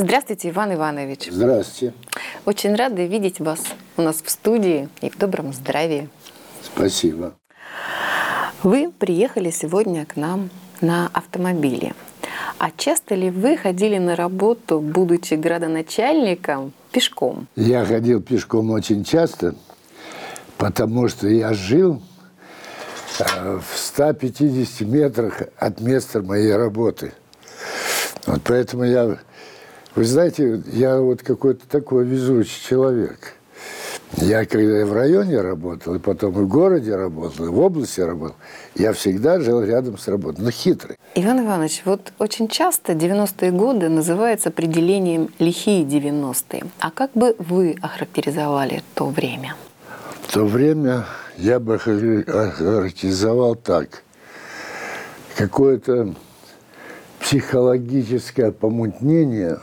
Здравствуйте, Иван Иванович. Здравствуйте. Очень рады видеть вас у нас в студии и в добром здравии. Спасибо. Вы приехали сегодня к нам на автомобиле. А часто ли вы ходили на работу, будучи градоначальником, пешком? Я ходил пешком очень часто, потому что я жил в 150 метрах от места моей работы. Вот поэтому вы знаете, я вот какой-то такой везучий человек. Когда в районе работал, и потом и в городе работал, и в области работал, я всегда жил рядом с работой, но хитрый. Иван Иванович, вот очень часто 90-е годы называются определением «лихие 90-е». А как бы вы охарактеризовали то время? В то время я бы охарактеризовал так. Какое-то психологическое помутнение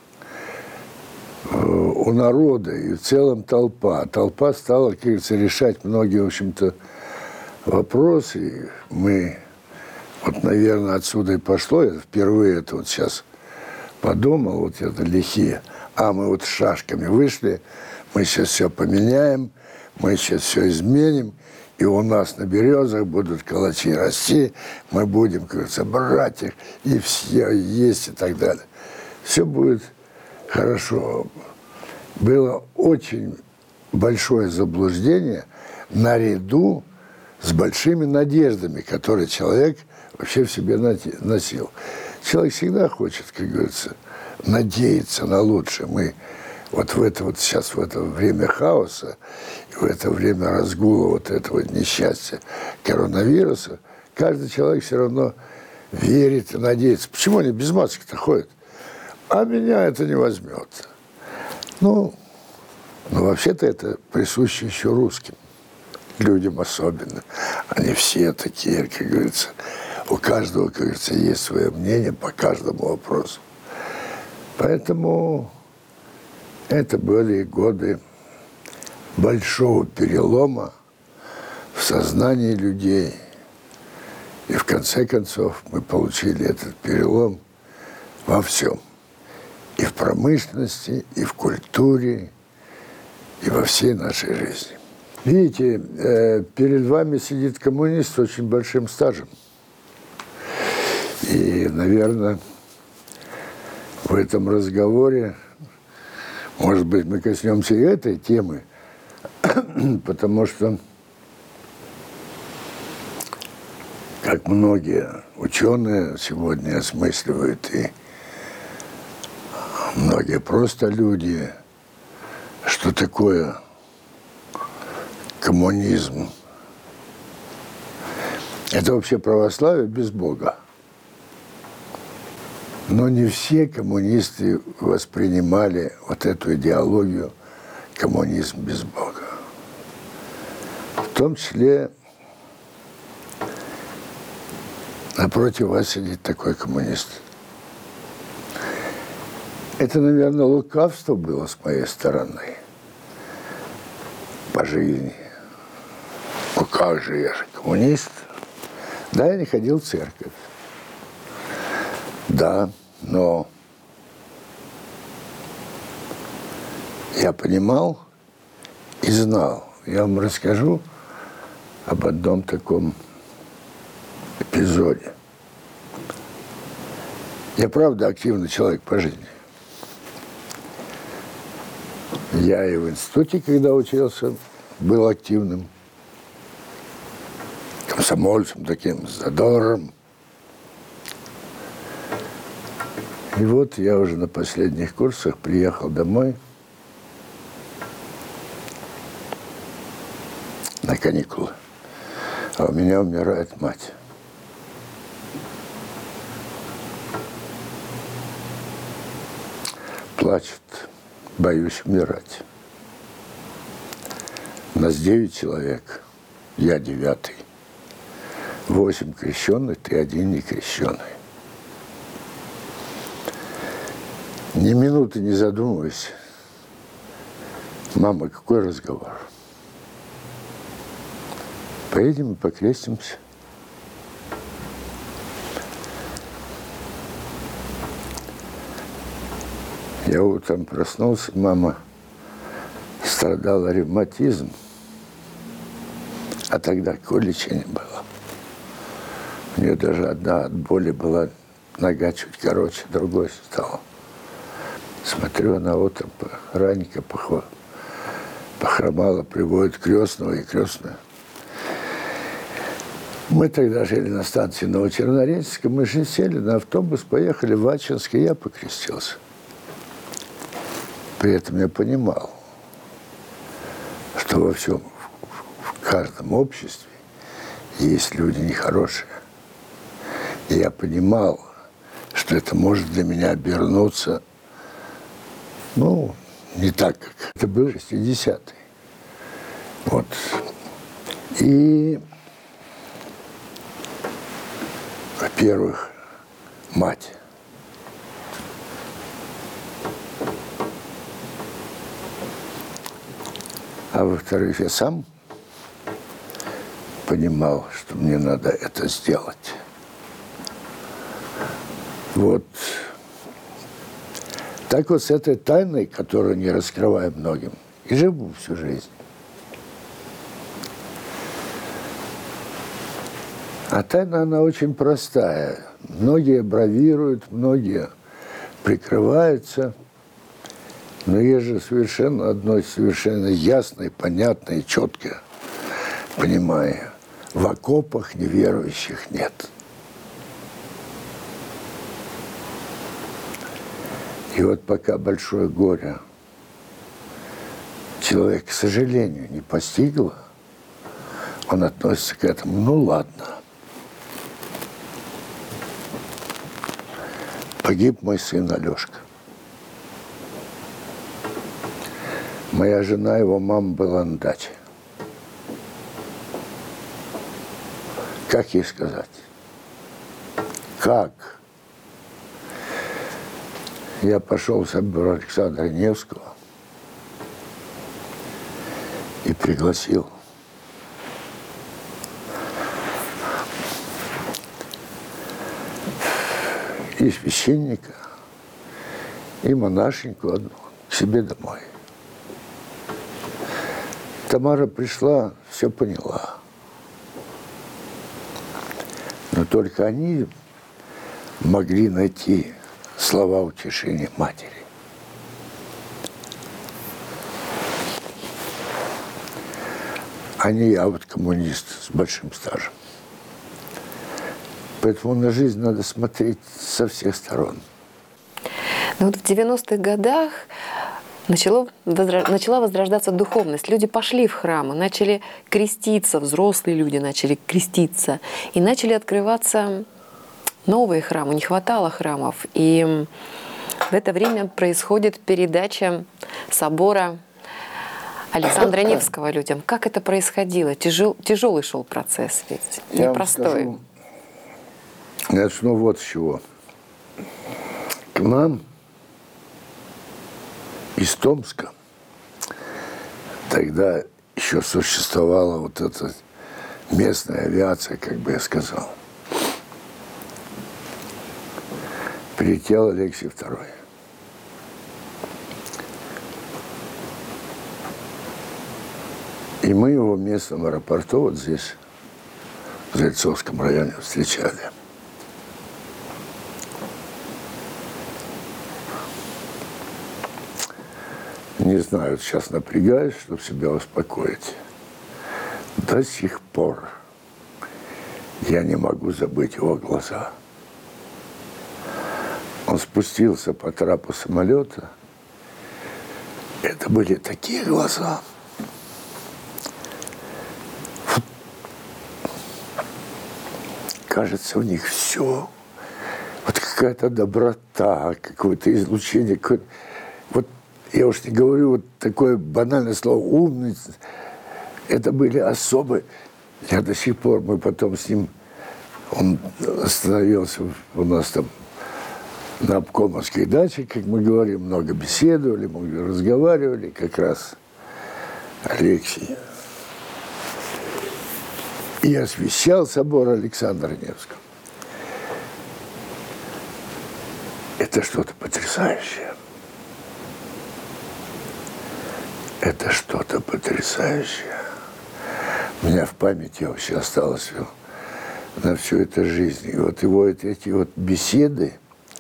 у народа и в целом толпа. Толпа стала, как говорится, решать многие, в общем-то, вопросы. Мы, вот, наверное, отсюда и пошло. Я впервые это вот сейчас подумал, вот это лихие. Мы вот с шашками вышли, мы сейчас все поменяем, мы сейчас все изменим, и у нас на березах будут калачи расти, мы будем, как говорится, брать их, и все есть и так далее. Все будет хорошо. Было очень большое заблуждение наряду с большими надеждами, которые человек вообще в себе носил. Человек всегда хочет, как говорится, надеяться на лучшее. Мы вот сейчас в это время хаоса, и в это время разгула вот этого несчастья коронавируса, каждый человек все равно верит и надеется. Почему они без маски-то ходят? А меня это не возьмет. Но вообще-то это присуще еще русским, людям особенно. Они все такие, как говорится, у каждого, как говорится, есть свое мнение по каждому вопросу. Поэтому это были годы большого перелома в сознании людей. И в конце концов мы получили этот перелом во всем. И в промышленности, и в культуре, и во всей нашей жизни. Видите, перед вами сидит коммунист с очень большим стажем. И, наверное, в этом разговоре, может быть, мы коснемся и этой темы, потому что, как многие ученые сегодня осмысливают, и многие просто люди, что такое коммунизм. Это вообще православие без Бога. Но не все коммунисты воспринимали вот эту идеологию коммунизм без Бога. В том числе напротив вас сидит такой коммунист. Это, наверное, лукавство было с моей стороны по жизни. Ну как же, я же коммунист. Да, я не ходил в церковь. Да, но я понимал и знал. Я вам расскажу об одном таком эпизоде. Я, правда, активный человек по жизни. Я и в институте, когда учился, был активным. Комсомольцем таким, задором. И вот я уже на последних курсах приехал домой на каникулы. А у меня умирает мать. Плачет. Боюсь умирать. Нас 9 человек. Я 9. 8 крещенных, ты 1 не крещенный. Ни минуты не задумываясь. Мама, какой разговор? Поедем и покрестимся. Я утром проснулся, мама страдала ревматизм, а тогда какое лечение было? У нее даже одна от боли была нога чуть короче, другой стала. Смотрю, она утром раненько похромала, приводит крестного и крестную. Мы тогда жили на станции Новочернореченска, мы же сели на автобус, поехали в Ачинск, и я покрестился. При этом я понимал, что во всем, в каждом обществе есть люди нехорошие. И я понимал, что это может для меня обернуться, не так, как это был 60-й. Вот. И, во-первых, мать. А во-вторых, я сам понимал, что мне надо это сделать. Вот. Так вот с этой тайной, которую не раскрываю многим, и живу всю жизнь. А тайна, она очень простая. Многие бравируют, многие прикрываются. Но есть же совершенно ясное, понятное и четкое, понимая, в окопах неверующих нет. И вот пока большое горе человек, к сожалению, не постигло, он относится к этому, ладно. Погиб мой сын Алешка. Моя жена, его мама была на даче. Как ей сказать? Как? Я пошел в собор Александра Невского и пригласил и священника, и монашеньку одну к себе домой. Тамара пришла, все поняла. Но только они могли найти слова утешения матери. А не я, коммунист с большим стажем. Поэтому на жизнь надо смотреть со всех сторон. Но вот в 90-х годах начала возрождаться духовность. Люди пошли в храмы, начали креститься, взрослые люди начали креститься. И начали открываться новые храмы, не хватало храмов. И в это время происходит передача собора Александра Невского людям. Как это происходило? Тяжелый шел процесс ведь, непростой. Начну вот с чего. К нам из Томска тогда еще существовала вот эта местная авиация, как бы я сказал. Прилетел Алексей II. И мы его в местном аэропорту, вот здесь, в Зайцовском районе, встречали. Не знаю, сейчас напрягаюсь, чтобы себя успокоить. До сих пор я не могу забыть его глаза. Он спустился по трапу самолета. Это были такие глаза. Кажется, в них все. Вот какая-то доброта, какое-то излучение. Вот я уж не говорю вот такое банальное слово «умный». Это были особые. Я до сих пор, мы потом с ним, он остановился у нас там на обкомовской даче, как мы говорим, много беседовали, мы разговаривали, как раз Алексей. И освящал собор Александра Невского. Это что-то потрясающее. это что-то потрясающее. У меня в памяти вообще осталось на всю эту жизнь. И вот его эти вот беседы,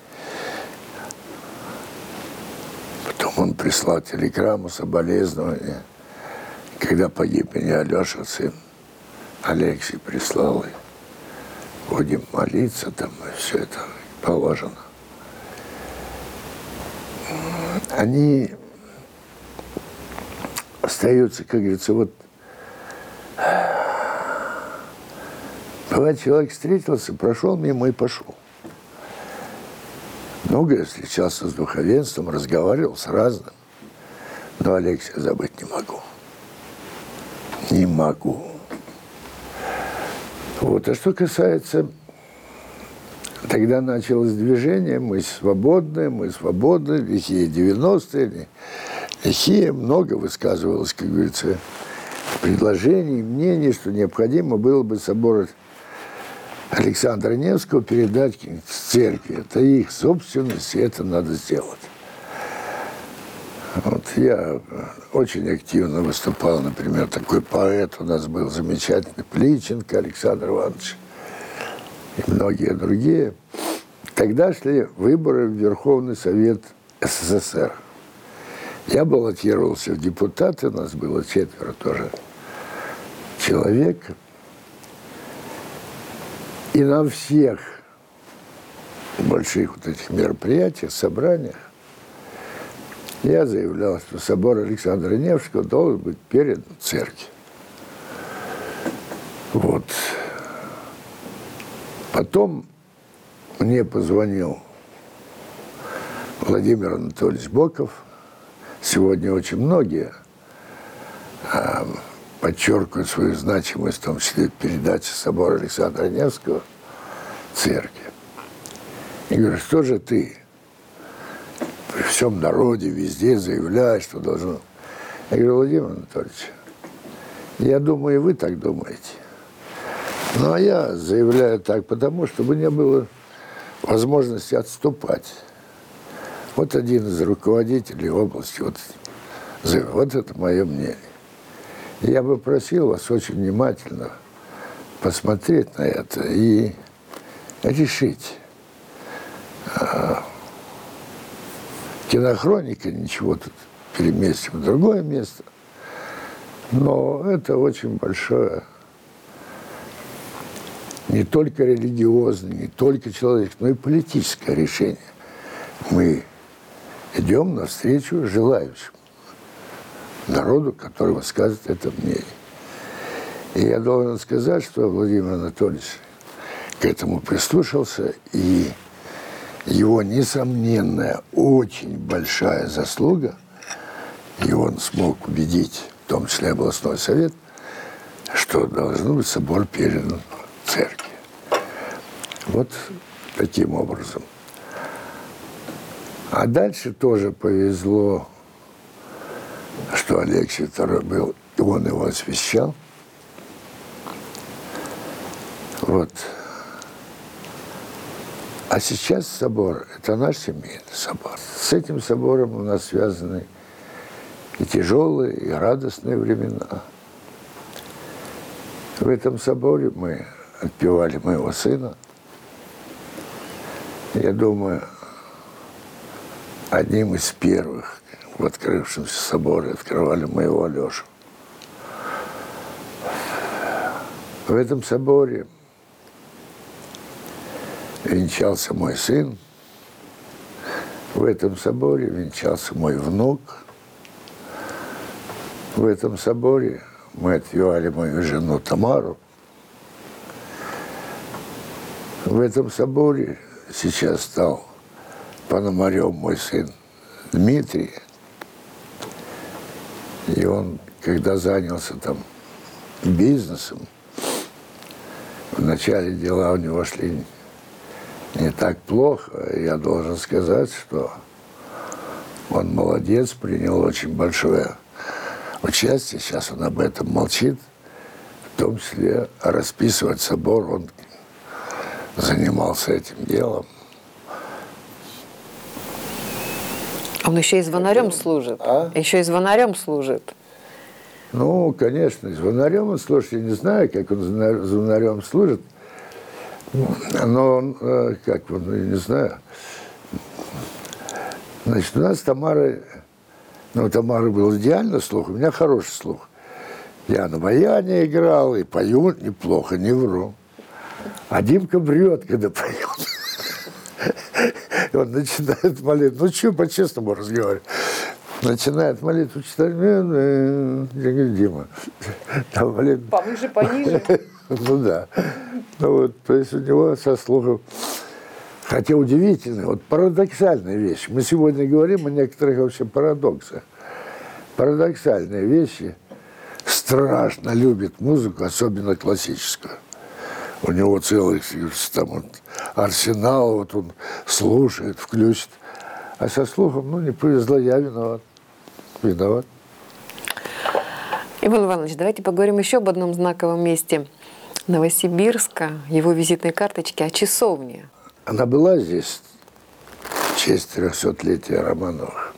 потом он прислал телеграмму соболезнования, когда погиб меня Алеша, сын, Алексей прислал, и будем молиться там, и все это положено. Они остаются, как говорится, вот бывает, человек встретился, прошел мимо и пошел. Много я встречался с духовенством, разговаривал с разным, но Алексея забыть не могу. Не могу. Вот. А что касается, тогда началось движение, мы свободны, лихие 90-е, лихие, много высказывалось, как говорится, предложений, мнений, что необходимо было бы собор Александра Невского передать церкви. Это их собственность, и это надо сделать. Вот я очень активно выступал, например, такой поэт у нас был замечательный, Пличенко Александр Иванович и многие другие. Тогда шли выборы в Верховный Совет СССР. Я баллотировался в депутаты, нас было 4 тоже человек. И на всех больших вот этих мероприятиях, собраниях я заявлял, что собор Александра Невского должен быть передан церкви. Вот. Потом мне позвонил Владимир Анатольевич Боков. Сегодня очень многие подчеркивают свою значимость, в том числе передачи собора Александра Невского церкви. И говорю, что же ты при всем народе, везде заявляешь, что должно... Я говорю, Владимир Анатольевич, я думаю, и вы так думаете. Ну, а я заявляю так, потому чтобы не было возможности отступать. Вот один из руководителей области, вот это мое мнение. Я бы просил вас очень внимательно посмотреть на это и решить. Кинохроника, ничего, тут переместим в другое место. Но это очень большое, не только религиозное, не только человеческое, но и политическое решение. Мы идем навстречу желающим народу, который высказывает это мнение. И я должен сказать, что Владимир Анатольевич к этому прислушался, и его несомненная, очень большая заслуга, и он смог убедить, в том числе областной совет, что должен быть собор передан церкви. Вот таким образом. А дальше тоже повезло, что Алексей II был, и он его освящал. Вот. А сейчас собор – это наш семейный собор. С этим собором у нас связаны и тяжелые, и радостные времена. В этом соборе мы отпевали моего сына. Я думаю, одним из первых в открывшемся соборе открывали моего Алешу. В этом соборе венчался мой сын, в этом соборе венчался мой внук, в этом соборе мы отпевали мою жену Тамару. В этом соборе сейчас стал пономарем мой сын Дмитрий. И он, когда занялся там бизнесом, вначале дела у него шли не так плохо. Я должен сказать, что он молодец, принял очень большое участие. Сейчас он об этом молчит. В том числе расписывать собор, он занимался этим делом. Он еще и звонарем служит. А? Еще и звонарем служит. Ну, конечно, звонарем он служит. Я не знаю, как он звонарем служит. Но он, как он, я не знаю. Значит, у нас Тамара, ну, у Тамары был идеальный слух, у меня хороший слух. Я на баяне играл и пою неплохо, не вру. А Димка врет, когда поет. Он начинает молитву. Ну, что, по-честному разговаривать. Начинает молитву читать. Я говорю, Дима, там молитва. Повыше, пониже. Ну да. Ну вот, то есть у него со слухом. Хотя удивительно, вот парадоксальная вещь. Мы сегодня говорим о некоторых вообще парадоксах. Парадоксальные вещи. Страшно любит музыку, особенно классическую. У него целый там, вот, арсенал, вот он слушает, включит. А со слухом, ну, не повезло, я виноват. Виноват. Иван Иванович, давайте поговорим еще об одном знаковом месте Новосибирска, его визитной карточки, о часовне. Она была здесь в честь 300-летия Романовых.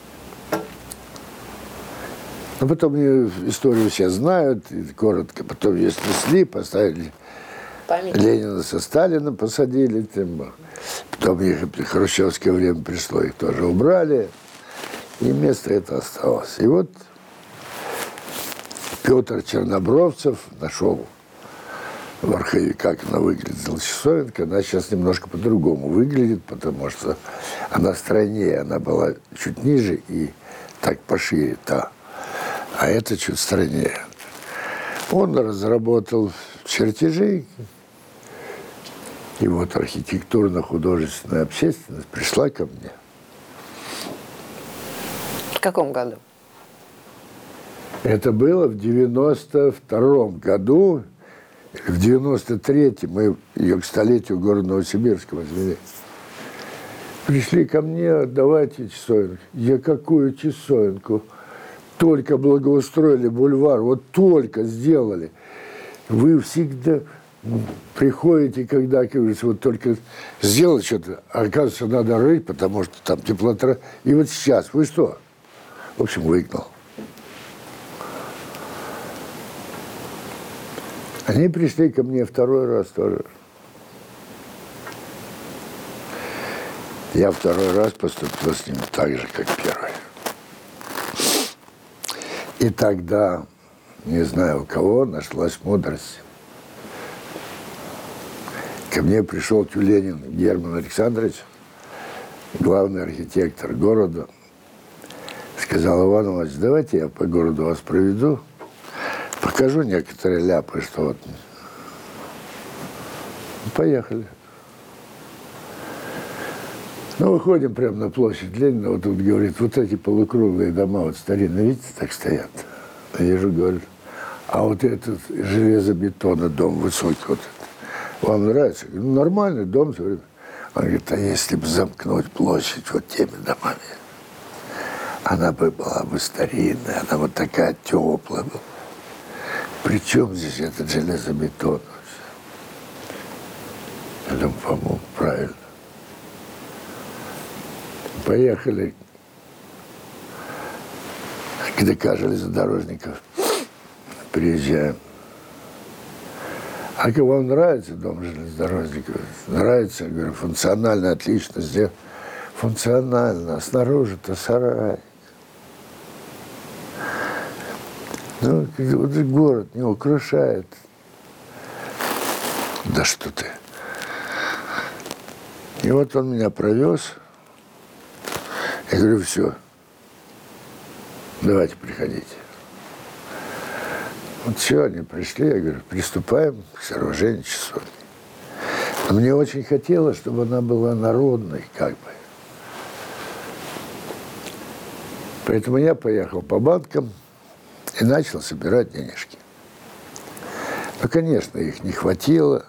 Но потом ее историю все знают, и коротко. Потом ее снесли, поставили Память. Ленина со Сталином посадили. Там. Потом их в хрущевское время пришло, их тоже убрали. И место это осталось. И вот Петр Чернобровцев нашел в архиве, как она выглядела, часовенка. Она сейчас немножко по-другому выглядит, потому что она стройнее, она была чуть ниже и так пошире та. А это чуть стройнее. Он разработал чертежи, и вот архитектурно-художественная общественность пришла ко мне. В каком году? Это было в 92-м году. В 93-м мы ее к столетию города Новосибирска возвели. Пришли ко мне, отдавайте часовенку. Я какую часовенку? Только благоустроили бульвар, вот только сделали. Вы всегда приходите, когда, как говорится, вот только сделать что-то, а оказывается, надо рыть, потому что там теплота. И вот сейчас, вы что? В общем, выгнал. Они пришли ко мне второй раз тоже. Я второй раз поступил с ними так же, как первый. И тогда, не знаю у кого, нашлась мудрость. Ко мне пришел Тюленин Герман Александрович, главный архитектор города. Сказал: Иван Иванович, давайте я по городу вас проведу, покажу некоторые ляпы, что вот. Поехали. Ну, выходим прямо на площадь Ленина, вот тут говорит, вот эти полукруглые дома, вот старинные, видите, так стоят. Я вижу, говорит, а вот этот железобетонный дом высокий, вот этот, вам нравится? Я говорю, ну, нормальный дом. Он говорит, а если бы замкнуть площадь вот теми домами, она бы была бы старинная, она вот такая теплая была. Причем здесь этот железобетон? Я думаю, по-моему, правильно. Поехали к ДК железнодорожников. Приезжаем. А как вам нравится дом железнодорожников? Нравится, я говорю, функционально отлично сделан. Функционально, а снаружи-то сарай. Ну, вот город не украшает. Да что ты. И вот он меня провез. Я говорю, все, давайте приходите. Вот все, они пришли, я говорю, приступаем к сооружению часовни. Но мне очень хотелось, чтобы она была народной, как бы. Поэтому я поехал по банкам и начал собирать денежки. Ну, конечно, их не хватило.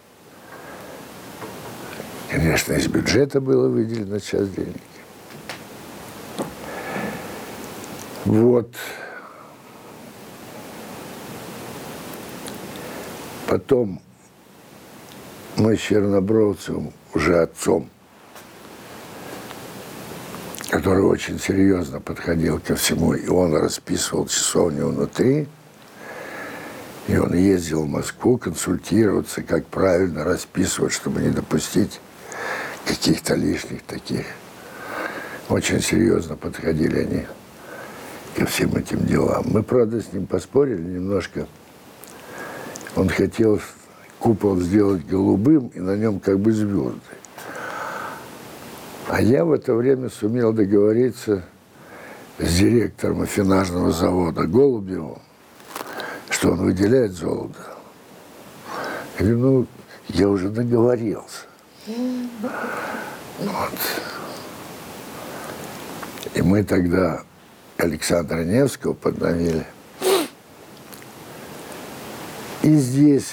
Конечно, из бюджета было выделено часть денег. Вот. Потом мы с Чернобровцем, уже отцом, который очень серьезно подходил ко всему, и он расписывал часовню внутри, и он ездил в Москву консультироваться, как правильно расписывать, чтобы не допустить каких-то лишних таких. Очень серьезно подходили они ко всем этим делам. Мы, правда, с ним поспорили немножко. Он хотел купол сделать голубым, и на нем как бы звезды. А я в это время сумел договориться с директором афинажного завода Голубевым, что он выделяет золото. Я говорю, ну, я уже договорился. Вот. И мы тогда Александра Невского подновили. И здесь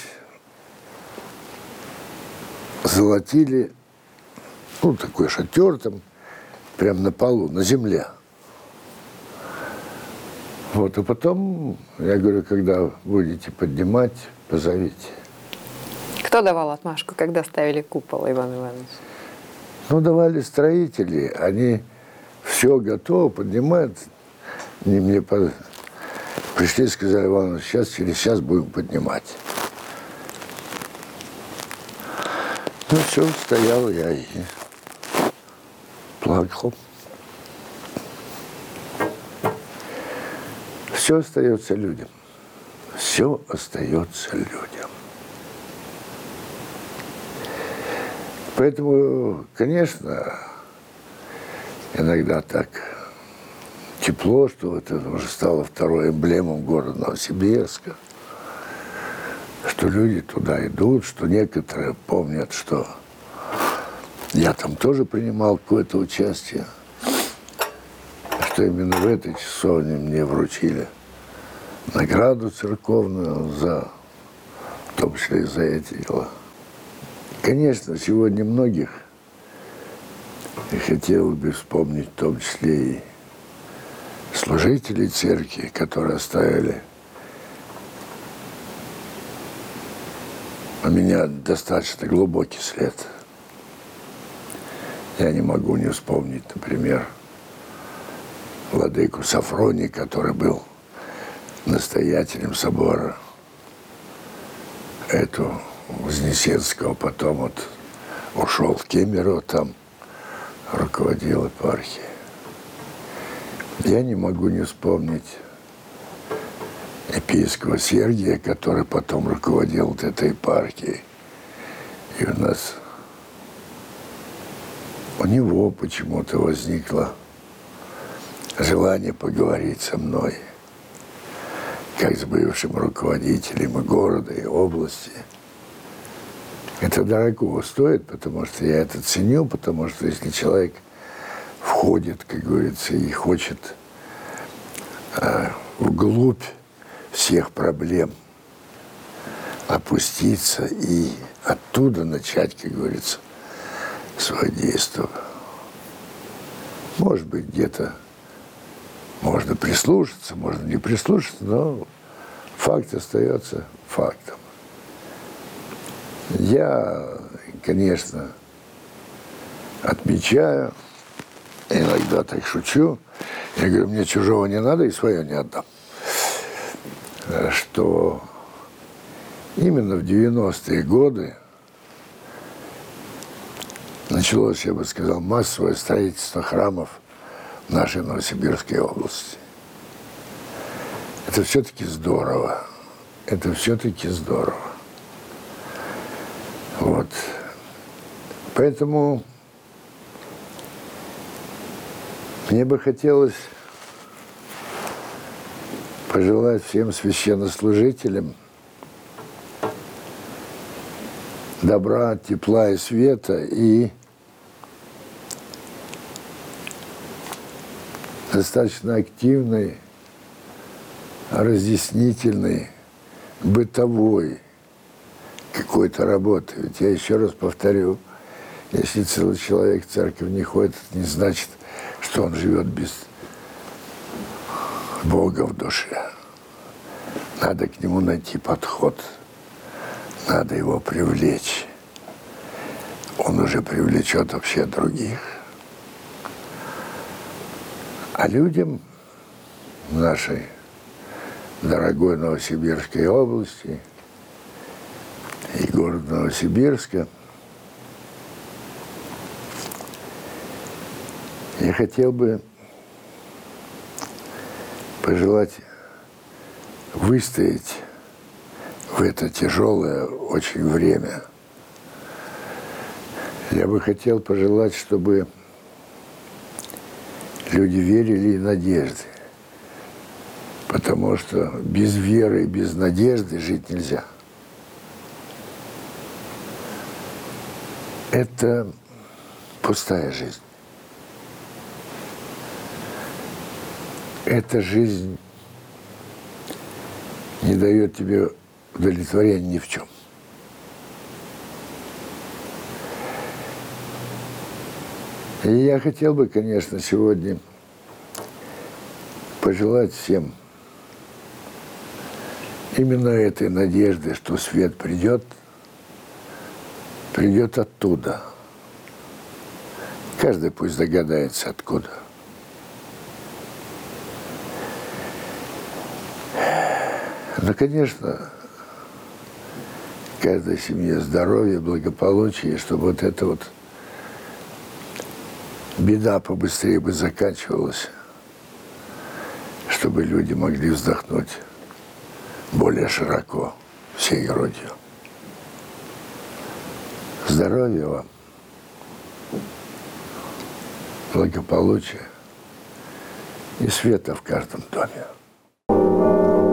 золотили, ну, такой шатер там, прямо на полу, на земле. Вот, а потом, я говорю, когда будете поднимать, позовите. Кто давал отмашку, когда ставили купол, Иван Иванович? Ну, давали строители, они все готово, поднимают. Они мне пришли и сказали, Иван, сейчас, через час будем поднимать. Ну, все, стоял я и плакал. Все остается людям. Все остается людям. Поэтому, конечно, иногда так тепло, что это уже стало второй эмблемой города Новосибирска, что люди туда идут, что некоторые помнят, что я там тоже принимал какое-то участие, что именно в этой часовне мне вручили награду церковную в том числе и за эти дела. Конечно, сегодня многих хотел бы вспомнить, в том числе и служителей церкви, которые оставили у меня достаточно глубокий след. Я не могу не вспомнить, например, владыку Сафрония, который был настоятелем собора этого Вознесенского, потом вот ушел в Кемерово, там руководил епархией. Я не могу не вспомнить епископа Сергия, который потом руководил вот этой епархией. И у него почему-то возникло желание поговорить со мной, как с бывшим руководителем и города, и области. Это дорого стоит, потому что я это ценю, потому что если человек входит, как говорится, и хочет вглубь всех проблем опуститься и оттуда начать, как говорится, свое действие. Может быть, где-то можно прислушаться, можно не прислушаться, но факт остается фактом. Я, конечно, отмечаю, иногда так шучу, я говорю, мне чужого не надо и свое не отдам, что именно в 90-е годы началось, я бы сказал, массовое строительство храмов в нашей Новосибирской области. Это все-таки здорово. Это все-таки здорово. Вот. Поэтому мне бы хотелось пожелать всем священнослужителям добра, тепла и света и достаточно активной, разъяснительной, бытовой какой-то работы. Ведь я еще раз повторю, если целый человек в церковь не ходит, это не значит, что он живет без Бога в душе. Надо к нему найти подход, надо его привлечь. Он уже привлечет вообще других. А людям нашей дорогой Новосибирской области и города Новосибирска я хотел бы пожелать выстоять в это тяжелое очень время. Я бы хотел пожелать, чтобы люди верили и надежды, потому что без веры и без надежды жить нельзя. Это пустая жизнь. Эта жизнь не дает тебе удовлетворения ни в чем. И я хотел бы, конечно, сегодня пожелать всем именно этой надежды, что свет придет оттуда. Каждый пусть догадается, откуда. Но, конечно, каждой семье здоровье, благополучие, чтобы вот эта вот беда побыстрее бы заканчивалась, чтобы люди могли вздохнуть более широко, всей грудью. Здоровья вам, благополучия и света в каждом доме.